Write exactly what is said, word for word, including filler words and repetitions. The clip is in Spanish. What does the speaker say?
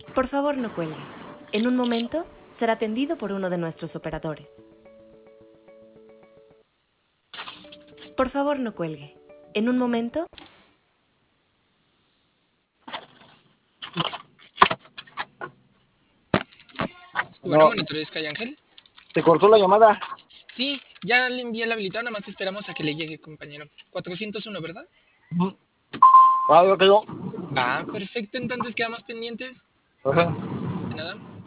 Por favor, no cuelgue. En un momento será atendido por uno de nuestros operadores. Por favor, no cuelgue. En un momento... Bueno, No, monitor Sky Ángel. te cortó la llamada. Sí, ya le envié el habilitador, nada más esperamos a que le llegue, compañero. cuatrocientos uno, ¿verdad? Ujú. Ah, ya quedó. Va, perfecto, entonces quedamos pendientes. Ajá. De nada.